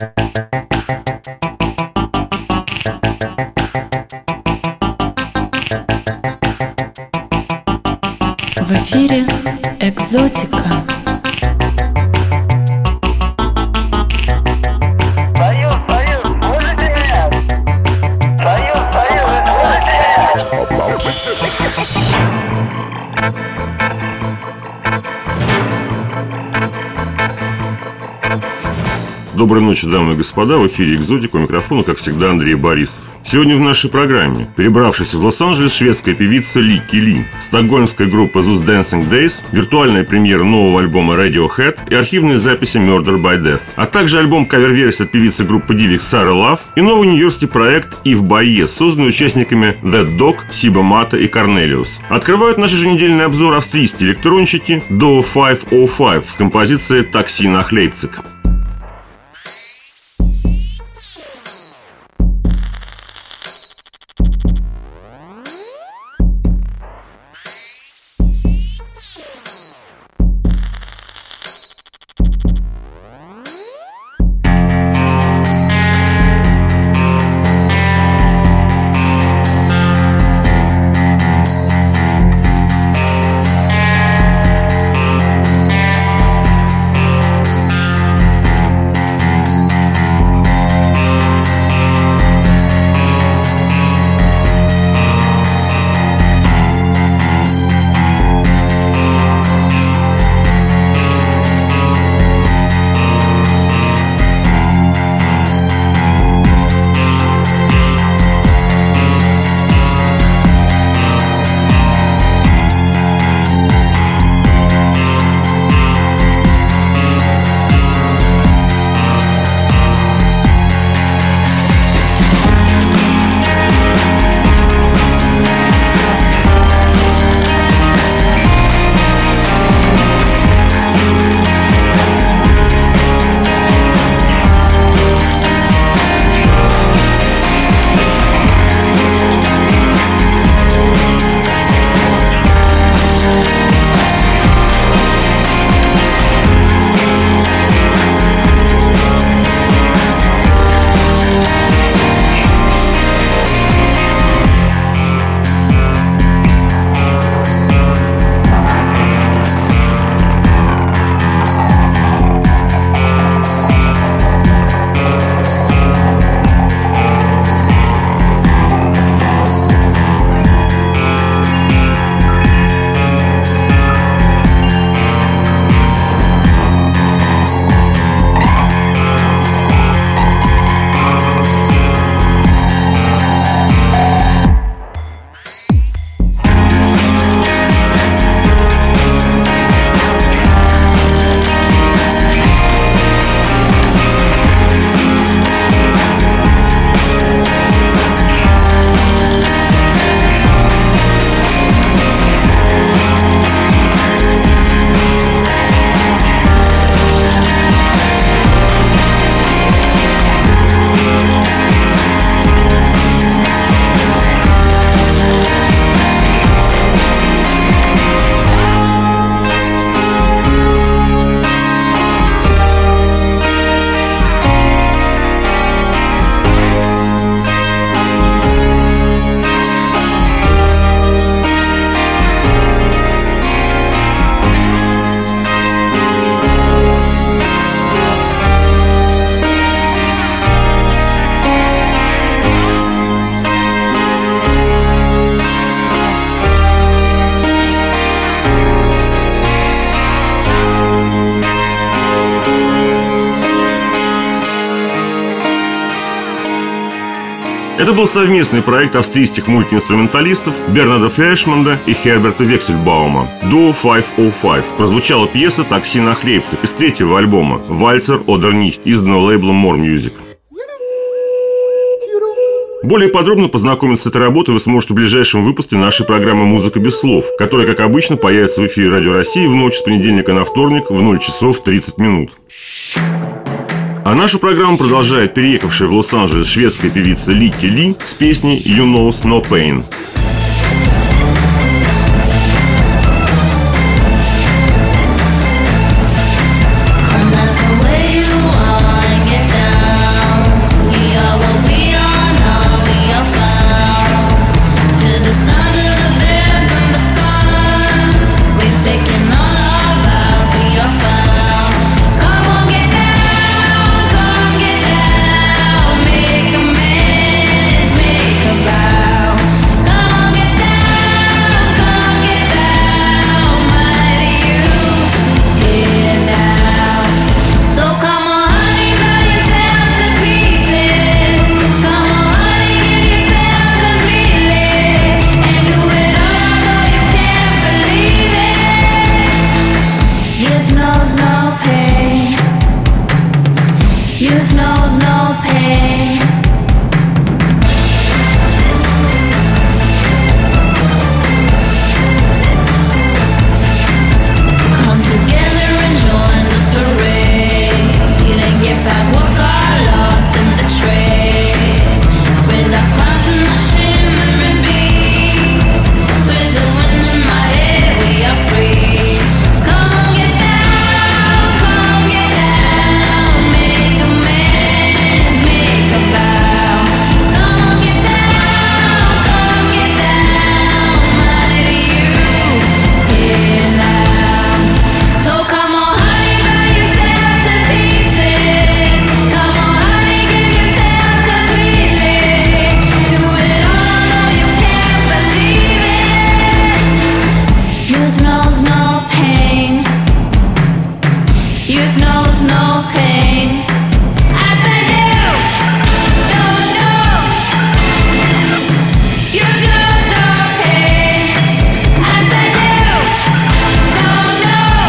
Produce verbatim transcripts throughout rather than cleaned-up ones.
В эфире «Экзотика». Союз, Союз, слышите меня? Союз, Союз, слышите меня? Доброй ночи, дамы и господа, в эфире «Экзотика», у микрофона, как всегда, Андрей Борисов. Сегодня в нашей программе перебравшаяся в Лос-Анджелес шведская певица Ликки Ли, стокгольмская группа Those Dancing Days, виртуальная премьера нового альбома Radiohead и архивные записи Murder by Death, а также альбом кавер-версии от певицы группы Divix Сары Лав и новый нью-йоркский проект If by Yes, созданный участниками That Dog, Сиба Мата и Cornelius. Открывают наш еженедельный обзор австрийские электронщики Duo пятьсот пять с композицией «Такси nach Leipzig». Это был совместный проект австрийских мультиинструменталистов Бернарда Флейшмана и Херберта Вексельбаума. Duo пятьсот пять. Прозвучала пьеса «Такси nach Leipzig» из третьего альбома «Walzer oder nicht», изданного лейблом More Music. Более подробно познакомиться с этой работой вы сможете в ближайшем выпуске нашей программы «Музыка без слов», которая, как обычно, появится в эфире Радио России в ночь с понедельника на вторник в ноль часов тридцать минут. А нашу программу продолжает переехавшая в Лос-Анджелес шведская певица Ликки Ли с песней «You Knows No Pain». Come back from where you are and get down. knows no pain. Come together and join the parade and get back what got lost in the trade. With our clouds and our shimmering beats, with the wind in my head, we are free. Come on, get down, come get down, make amends, make a vow. Come on, get down, come get down, mighty you, hear now. So come on, honey, buy yourself to pieces. Come on, honey, give yourself completely. Do it all, though you can't believe it. Youth knows no pain. Youth knows no pain. I said you don't know. Youth knows no pain. I said you don't know.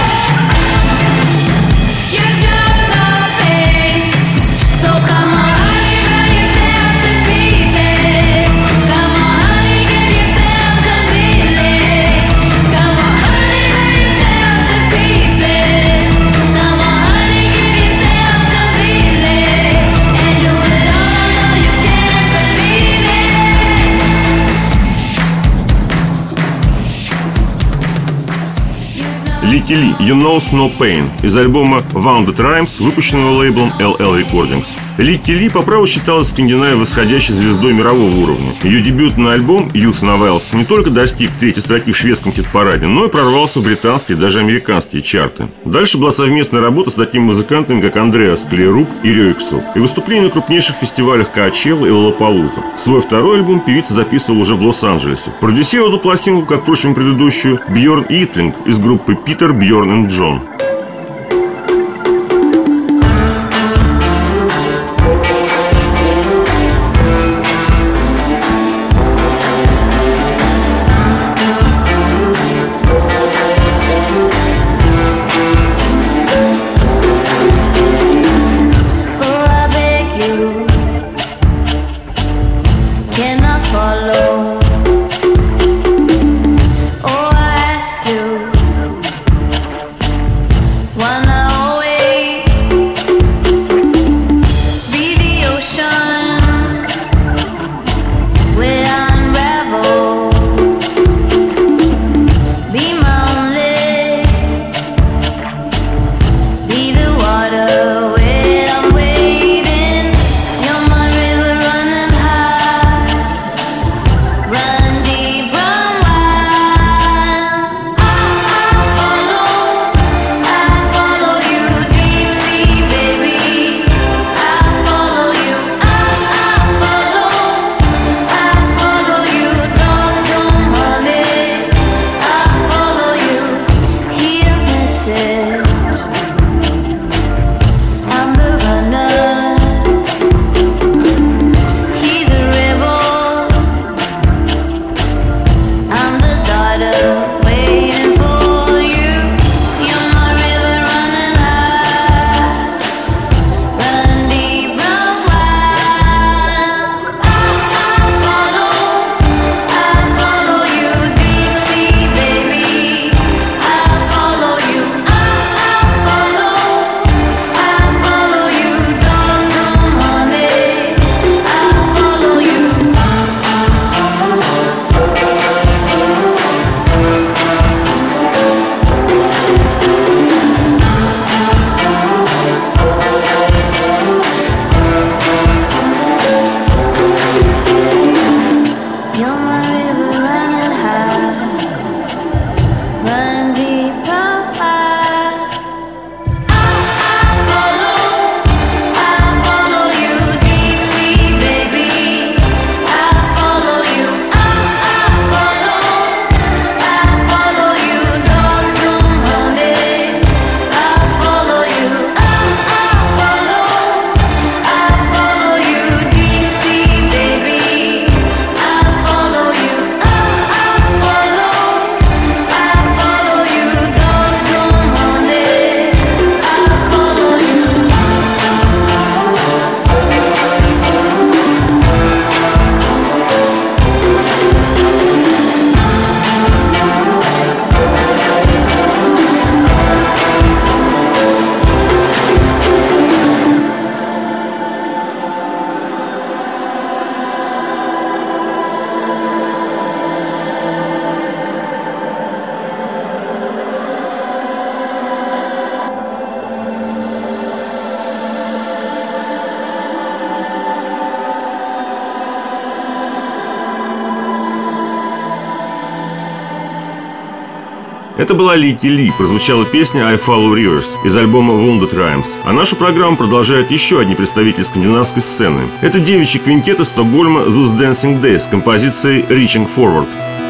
Youth knows no pain. So come on, honey, buy yourself to pieces. Come on, honey, give yourself completely. Come on, honey, buy yourself to pieces. Come on, honey, give yourself completely. And do it all, though you can't believe it. Лики Ли, You Knows No Pain из альбома Wounded Rhymes, выпущенного лейблом эл эл Recordings. Лики Ли по праву считалась в Скандинавии восходящей звездой мирового уровня. Ее дебютный альбом Youth Novels не только достиг третьей строки в шведском хит-параде, но и прорвался в британские и даже американские чарты. Дальше была совместная работа с такими музыкантами, как Андреас Клеруп и Рёйксоп, и выступления на крупнейших фестивалях Коачелла и Лоллапалуза. Свой второй альбом певица записывала уже в Лос-Анджелесе. Продюсировал эту пластинку, как, впрочем, предыдущую, Бьорн Итлинг из группы Питер, Бьорн и Джон. Oh, I beg you, can I follow? Oh, I ask you, Это была Лики Ли, прозвучала песня I Follow Rivers из альбома Wounded Rhymes. А нашу программу продолжают еще одни представители скандинавской сцены. Это девичий квинтет из Стокгольма Those Dancing Days с композицией Reaching Forward.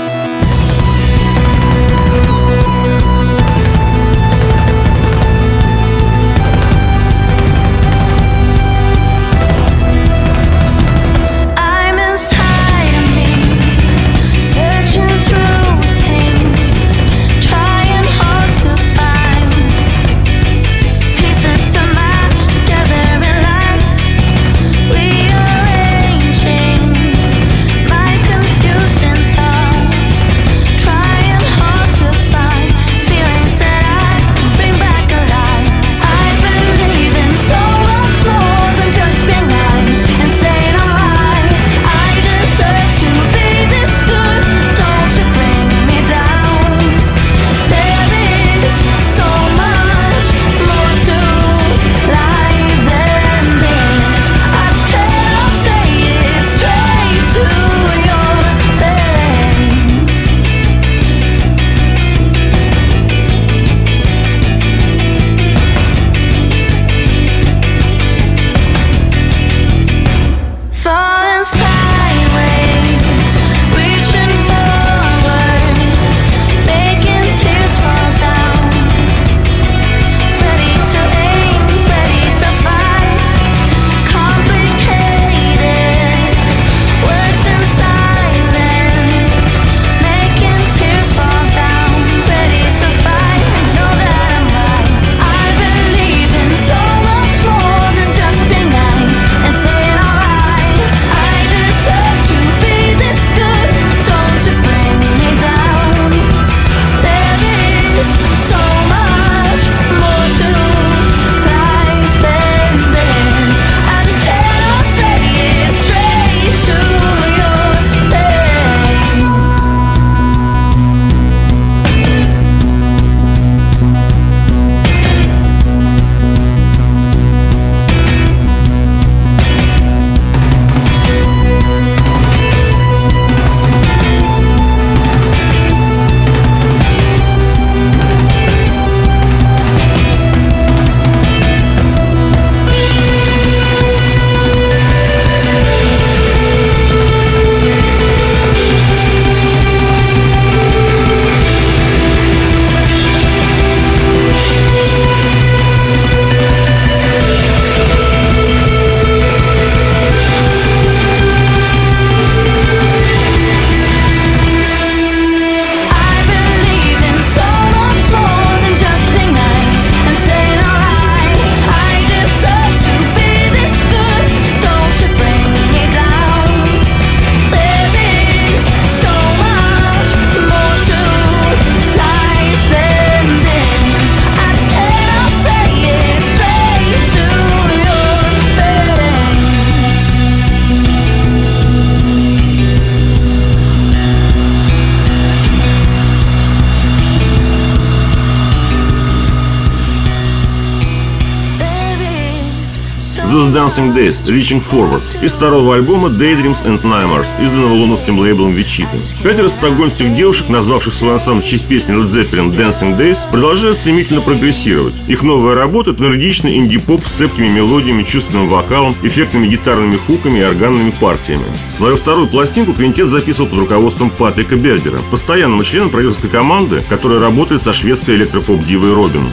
Those Dancing Days, Reaching Forward из второго альбома Daydreams and Nightmares, изданного лондонским лейблом Vichita. Пятеро стокгольмских девушек, назвавших свой ансамбль в честь песни Led Zeppelin Dancing Days, продолжают стремительно прогрессировать. Их новая работа — это энергичный инди-поп с цепкими мелодиями, чувственным вокалом, эффектными гитарными хуками и органными партиями. Свою вторую пластинку квинтет записывал под руководством Патрика Бергера, постоянного члена продюсерской команды, которая работает со шведской электропоп-дивой Робин.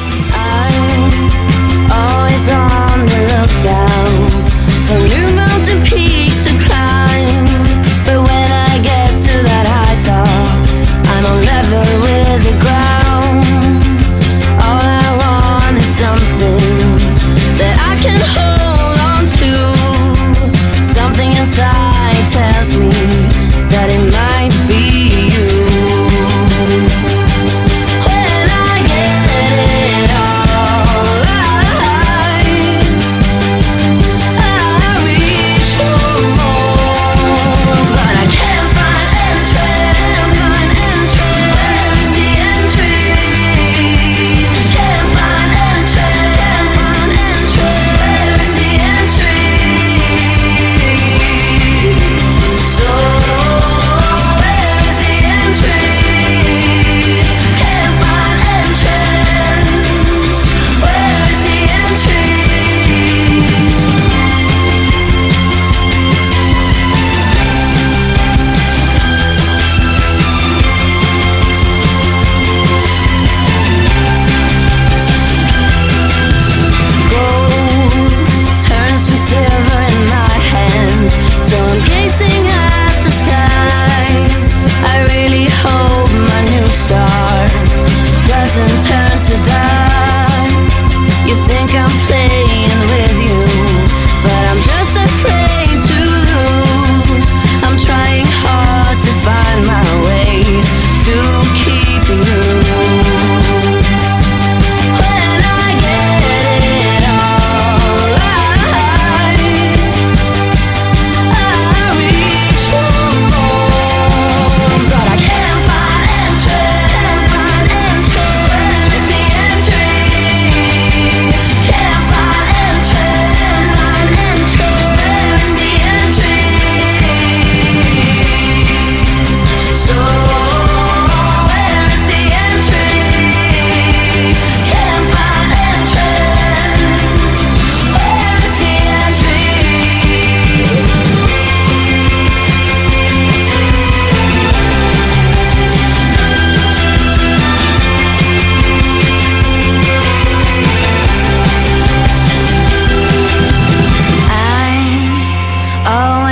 On the lookout for new mountain peaks to climb, but when I get to that high top, I'm on level with the ground. All I want is something that I can hold on to. Something inside tells me that it might be you. When I get it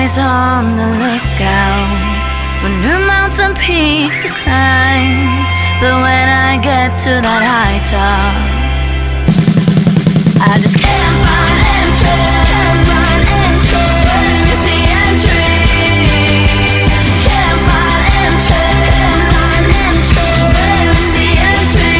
always on the lookout for new mountain peaks to climb. But when I get to that high top, I just can't find entry, can't find entry. Where is the entry? Can't find entry, can't find entry. Where is the entry?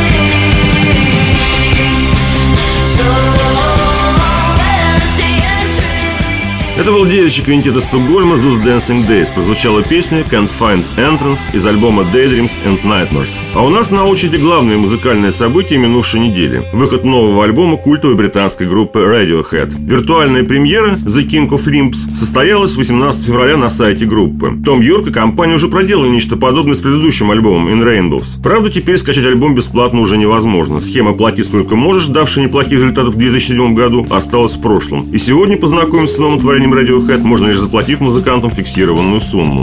So where is the entry? Это был девичий квинтет из Стокгольма Those Dancing Days. Прозвучала песня Can't Find Entrance из альбома Daydreams and Nightmares. А у нас на очереди главное музыкальное событие минувшей недели. Выход нового альбома культовой британской группы Radiohead. Виртуальная премьера The King of Limbs состоялась восемнадцатого февраля на сайте группы. Том Йорк и компания уже проделали нечто подобное с предыдущим альбомом In Rainbows. Правда, теперь скачать альбом бесплатно уже невозможно. Схема «плати сколько можешь», давшая неплохие результаты в две тысячи седьмом году, осталась в прошлом. И сегодня познакомимся с новым творением Radiohead можно лишь заплатив музыкантам фиксированную сумму.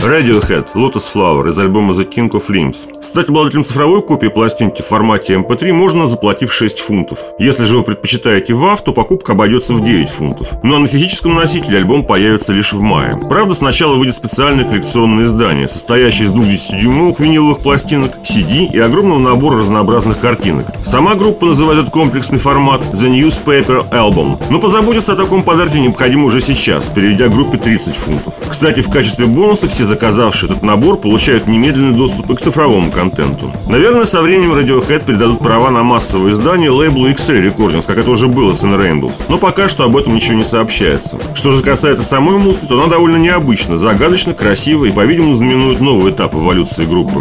Radiohead, Lotus Flower из альбома The King of Limbs. Стать обладателем цифровой копии пластинки в формате эм пи три можно, заплатив шесть фунтов. Если же вы предпочитаете вав, то покупка обойдется в девять фунтов. Ну а на физическом носителе альбом появится лишь в мае. Правда, сначала выйдет специальное коллекционное издание, состоящее из двухдесятидюймовых виниловых пластинок, си ди и огромного набора разнообразных картинок. Сама группа называет этот комплексный формат The Newspaper Album. Но позаботиться о таком подарке необходимо уже сейчас, переведя группе тридцать фунтов. Кстати, в качестве бонуса все заказавшие этот набор получают немедленный доступ и к цифровому контенту. Наверное, со временем Radiohead передадут права на массовое издание лейблу X-Ray Recordings, как это уже было с In Rainbows. Но пока что об этом ничего не сообщается. Что же касается самой музыки, то она довольно необычна, загадочно, красиво и, по-видимому, знаменует новый этап эволюции группы.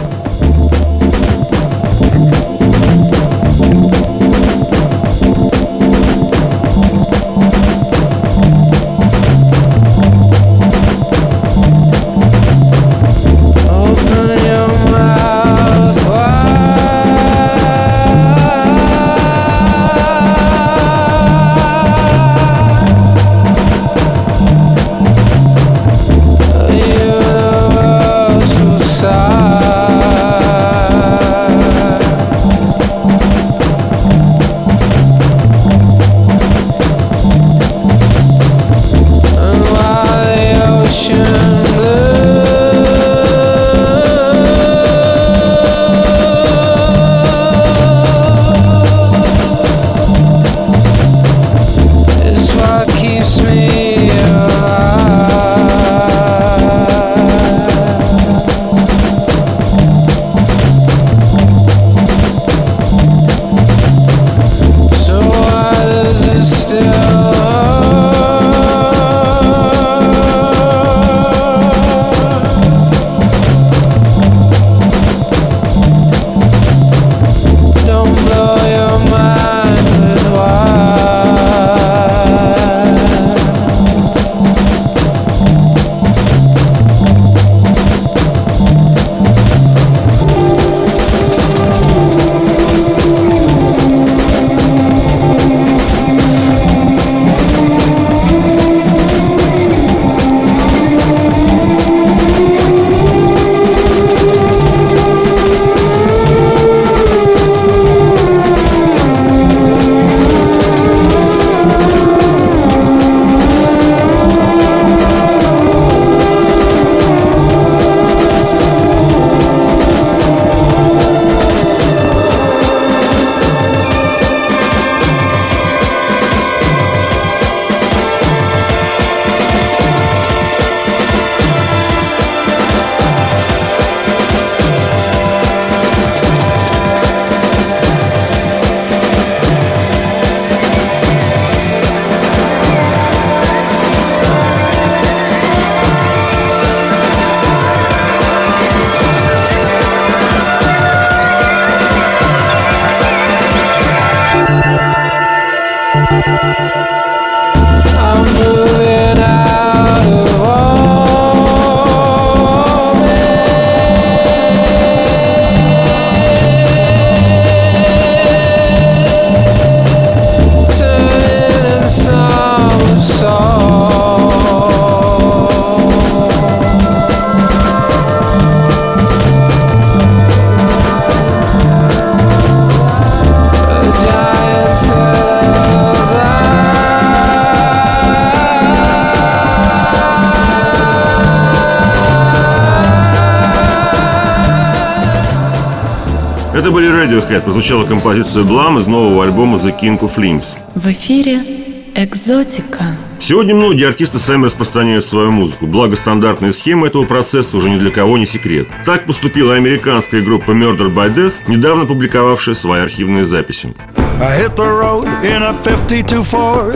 Это были Radiohead. Прозвучала композиция Blum из нового альбома The King of Limbs. В эфире «Экзотика». Сегодня многие артисты сами распространяют свою музыку, благо стандартные схемы этого процесса уже ни для кого не секрет. Так поступила американская группа Murder by Death, недавно публиковавшая свои архивные записи. I hit the road in a fifty-two Ford,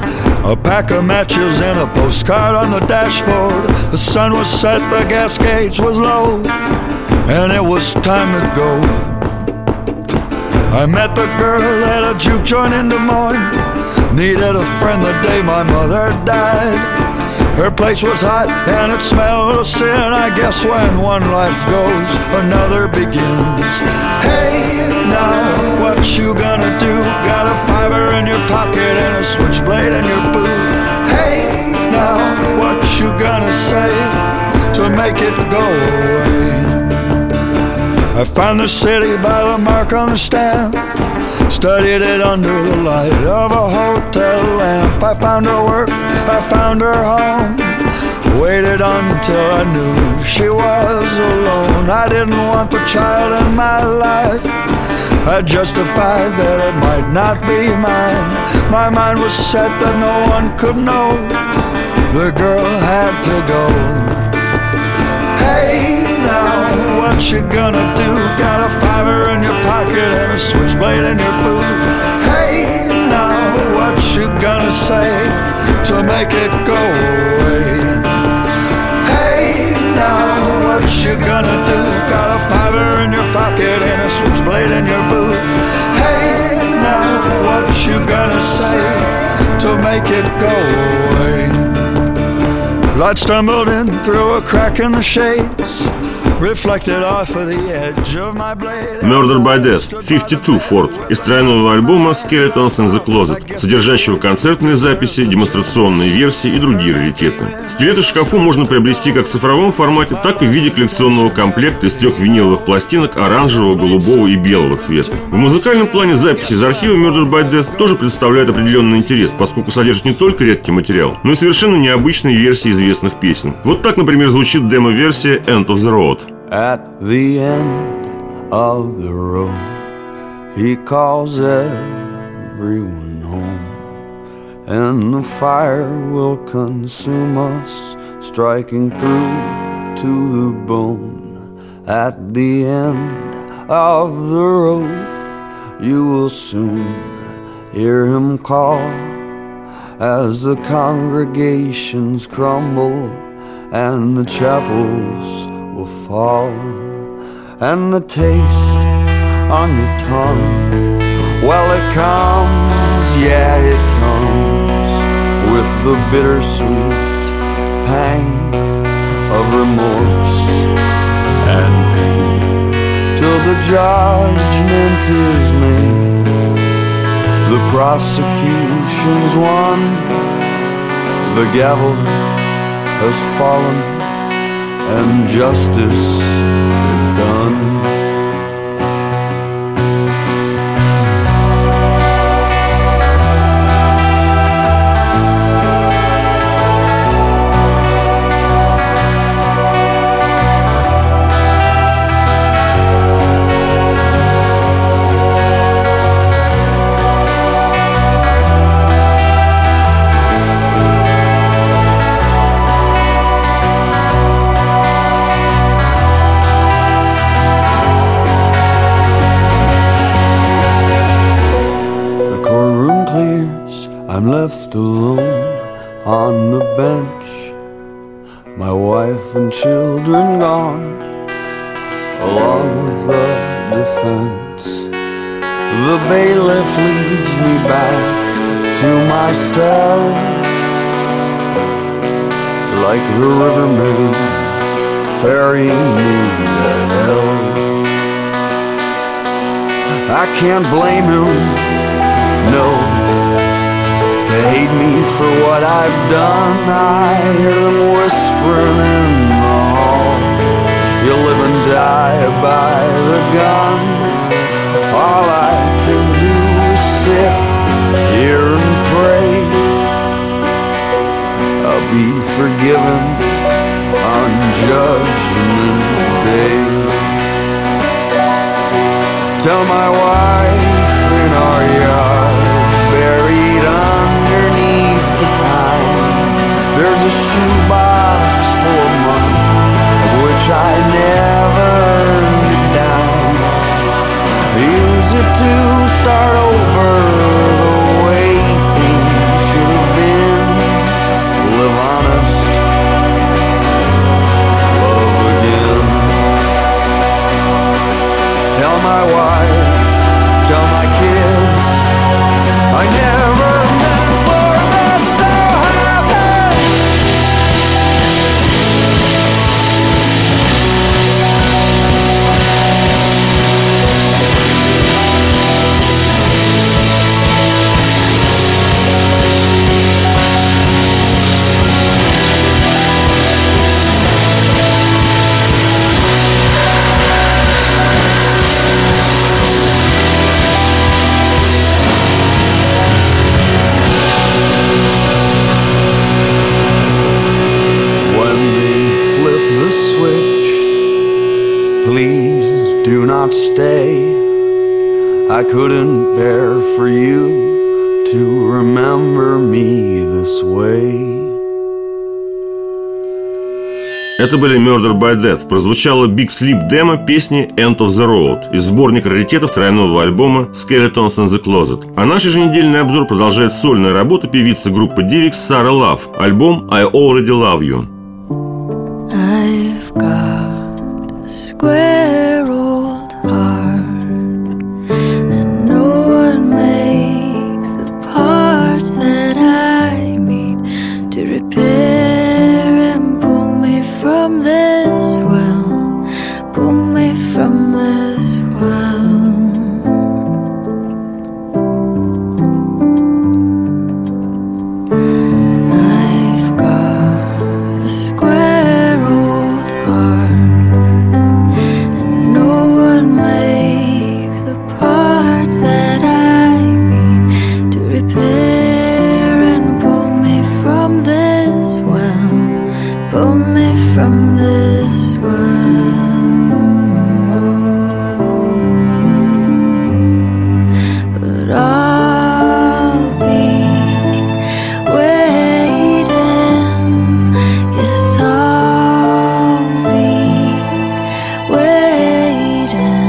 a pack of matches and a postcard on the dashboard. The sun was set, the gas gauge was low, and it was time to go. I met the girl at a juke joint in Des Moines, needed a friend the day my mother died. Her place was hot and it smelled of sin. I guess when one life goes, another begins. Hey, now what you gonna do? Got a fiver in your pocket and a switchblade in your boot. Hey, now what you gonna say to make I found the city by the mark on the stamp, studied it under the light of a hotel lamp. I found her work, I found her home, waited until I knew she was alone. I didn't want the child in my life, I justified that it might not be mine. My mind was set that no one could know, the girl had to go. Hey now, what you gonna do? Got a fiver in your pocket and a switchblade in your boot. Hey now, what you gonna say to make it go away? Hey now, what you gonna do? Got a fiver in your pocket and a switchblade in your boot. Hey now, what you gonna say to make it go away? Light stumbled in through a crack in the shades, reflected off of the edge of my blade. Murder by Death, пятьдесят два Ford, из тройного альбома Skeletons in the Closet, содержащего концертные записи, демонстрационные версии и другие раритеты. Скелеты в шкафу можно приобрести как в цифровом формате, так и в виде коллекционного комплекта из трех виниловых пластинок оранжевого, голубого и белого цвета. В музыкальном плане записи из архива Murder by Death тоже представляют определенный интерес, поскольку содержат не только редкий материал, но и совершенно необычные версии известных песен. Вот так, например, звучит демо-версия End of the Road. At the end of the road, he calls everyone home, and the fire will consume us, striking through to the bone. At the end of the road, you will soon hear him call, as the congregations crumble and the chapels will fall, and the taste on your tongue, well, it comes, yeah, it comes with the bittersweet pang of remorse and pain, till the judgment is made, the prosecution's won, the gavel has fallen, and justice is done. I'm left alone on the bench, my wife and children gone, along with the defense. The bailiff leads me back to my cell, like the rivermen ferrying me to hell. I can't blame him, no, to hate me for what I've done. I hear them whispering in the hall, you live and die by the gun. All I can do is sit here and pray I'll be forgiven on Judgment Day. Tell my wife in our yard, buried underneath the pine, there's a shoebox full of money, of which I never earned a dime. Use it to start over the way things should have been. Live honest, love again. remember me this way. Это были Murder by Death. Прозвучала Big Sleep демо песни End of the Road из сборника раритетов тройного альбома Skeletons in the Closet. А наш еженедельный обзор продолжает сольная работа певицы группы Divix Сара Лав, альбом I Already Love You. I've got a square old heart, and no one makes the parts that I need to repair and pull me from this well, pull me from this well. I've got a square old heart, and no one makes the parts that I need to repair and pull me from this well, pull me from this well. But I'll be waiting, yes, I'll be waiting.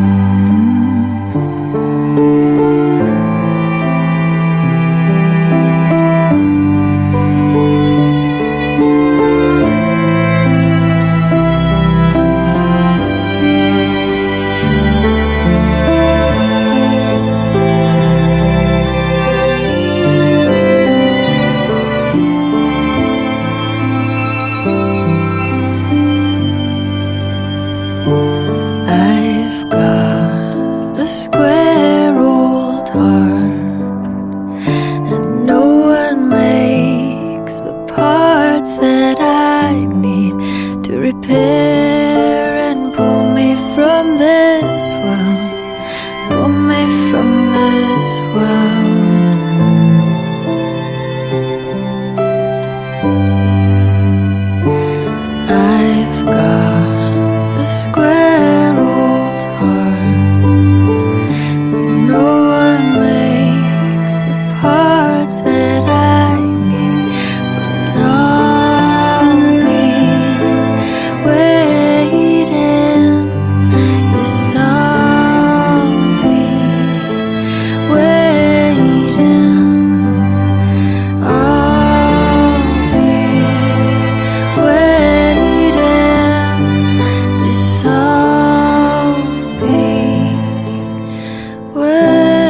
I've got a square old heart, and no one makes the parts that I need to repair and pull me from this well, pull me from this well. I've got a square old heart, and no one makes the parts that I need, but I'll be waiting, yes, I'll be waiting. I'll be waiting, yes, I'll be waiting.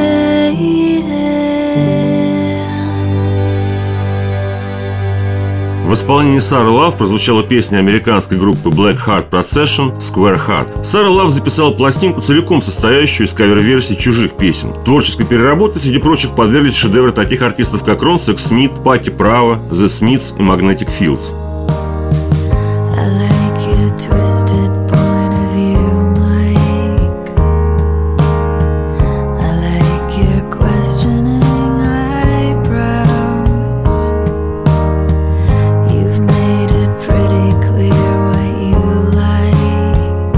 В исполнении Сары Лав прозвучала песня американской группы Black Heart Procession «Square Heart». Сара Лав записала пластинку, целиком состоящую из кавер-версий чужих песен. Творческой переработке, среди прочих, подверглись шедевры таких артистов, как Рон Секс-Смит, Патти Право, The Smiths и Magnetic Fields. I like your twisted point of view, Mike. I like your questioning eyebrows. You've made it pretty clear what you like.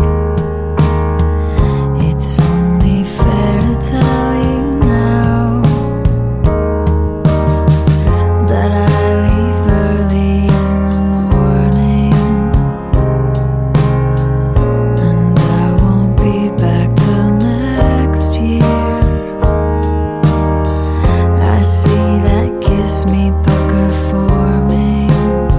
It's only fair to tell you now that I leave early in the morning, and I won't be back till next year. I see that kiss me pucker forming,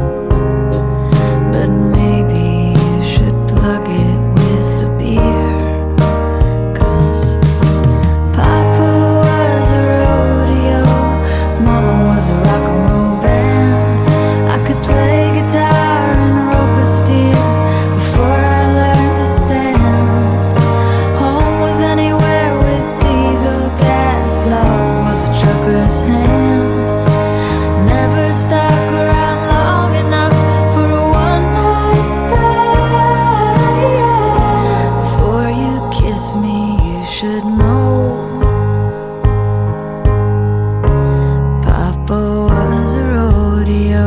but maybe you should plug it with a beer. 'Cause Papa was a rodeo, Mama was a rock and roll band. I could play guitar and rope a steer before I learned to stand. Home was anywhere with diesel gas. Love was a trucker's hand. Never stuck around long enough for a one-night stand. Before you kiss me, you should know Papa was a rodeo.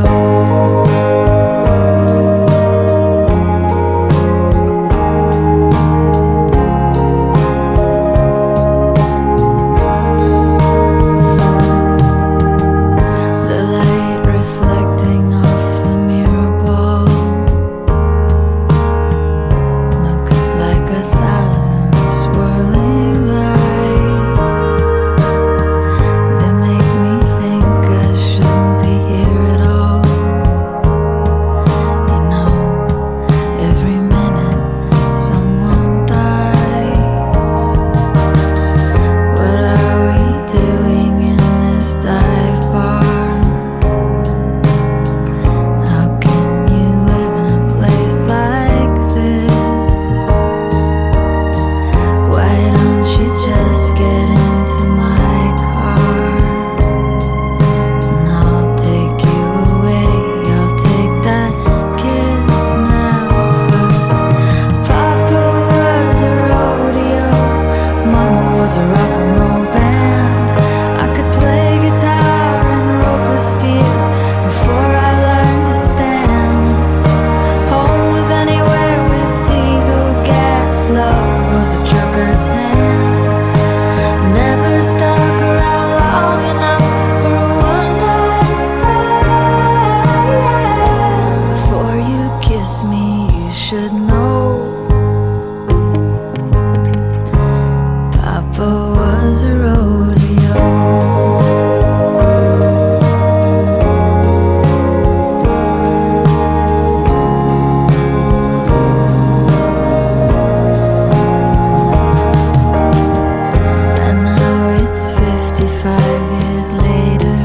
later,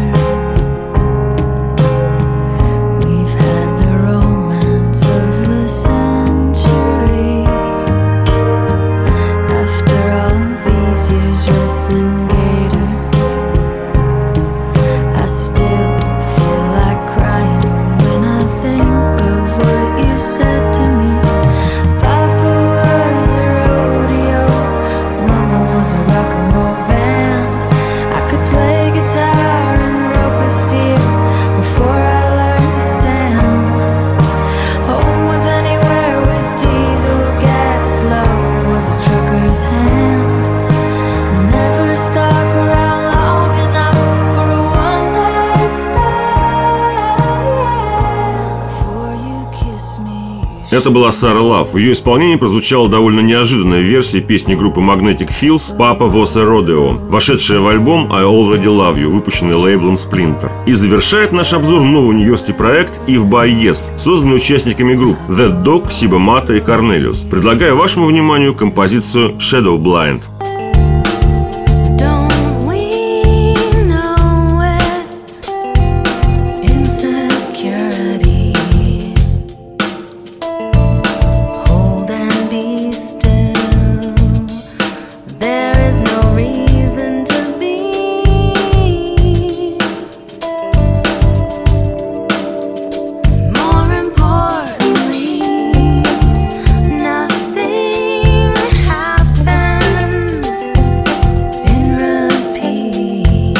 we've had the romance of the century. After all these years wrestling gators, I still feel like crying when I think of what you said to me. Papa was a rodeo, Mama was a rock and roll band. I could play guitar and rope a steer before I learned to stand. Home was anywhere with diesel gas. Love was a trucker's hand. Never stuck around long enough for a one-night stand. Before you kiss me, you Это была Сара Лав. В ее исполнении прозвучала довольно неожиданная версия песни группы Magnetic Fields «Papa was a Rodeo», вошедшая в альбом «I Already Love You», выпущенный лейблом Splinter. И завершает наш обзор новый нью-йоркский проект If by Yes, созданный участниками групп That Dog, Сиба Мата и Cornelius. Предлагаю вашему вниманию композицию «Shadow Blind». don't we know it? Insecurity. Hold and be still. There is no reason to be. More importantly, nothing happens in repeat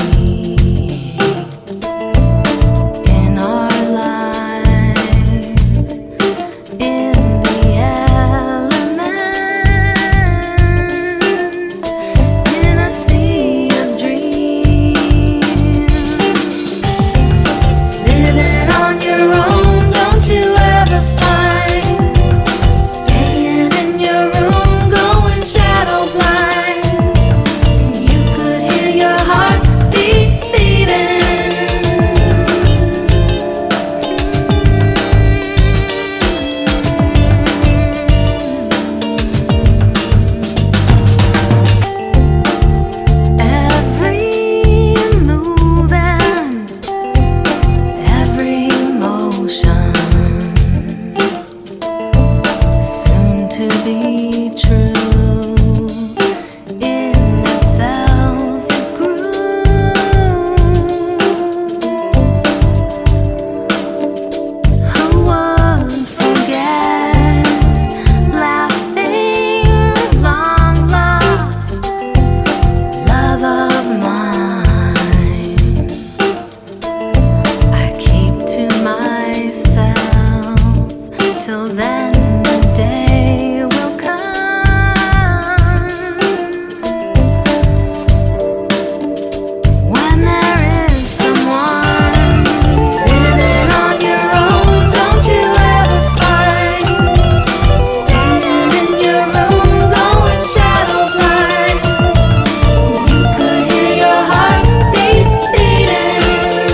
in our lives, in the element, in a sea of dreams. Living on your own, don't you ever find? Staying in your room, going shadow blind. You could hear your heart beat beating. Every moving, every motion, soon to be true. In itself it grew. Who would forget laughing long lost love of mine? I keep to myself till then the day will come when there is someone. Living on your own, don't you ever find? Staying in your room, going shadow blind. You could hear your heart beat beating.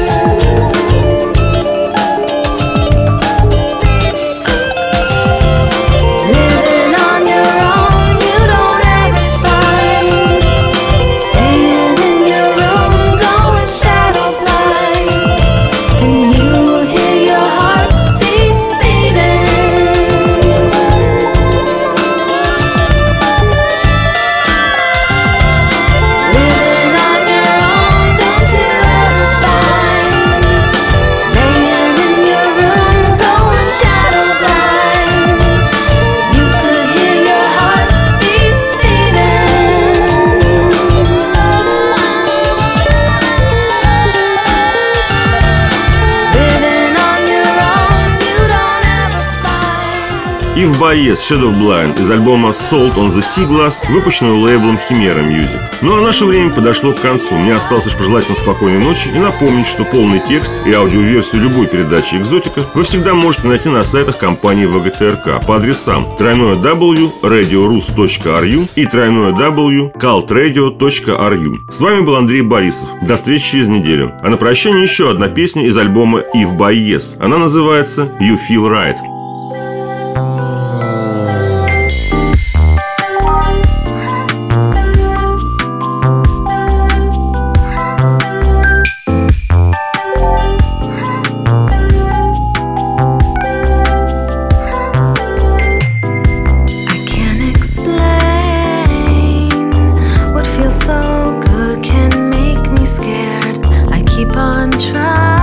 Living on your own, you don't ever find. Staying in your room, going shadow blind. And you hear your heart beat beating. Living on your own, don't you ever find? Laying in your room, going shadow blind. You could hear your heart beat beating. Living on your own, you don't ever find. If by Yes, Shadow Blind из альбома Salt on the Sea Glass, выпущенного лейблом Chimera Music. Ну а наше время подошло к концу. Мне осталось лишь пожелать вам спокойной ночи и напомнить, что полный текст и аудиоверсию любой передачи «Экзотика» вы всегда можете найти на сайтах компании вэ гэ тэ эр ка по адресам дабл ю дабл ю дабл ю точка радиорус точка ар ю и дабл ю дабл ю дабл ю точка калт-радио точка ар ю. С вами был Андрей Борисов. До встречи через неделю. А на прощание еще одна песня из альбома If by Yes. Она называется You Feel Right. keep on trying.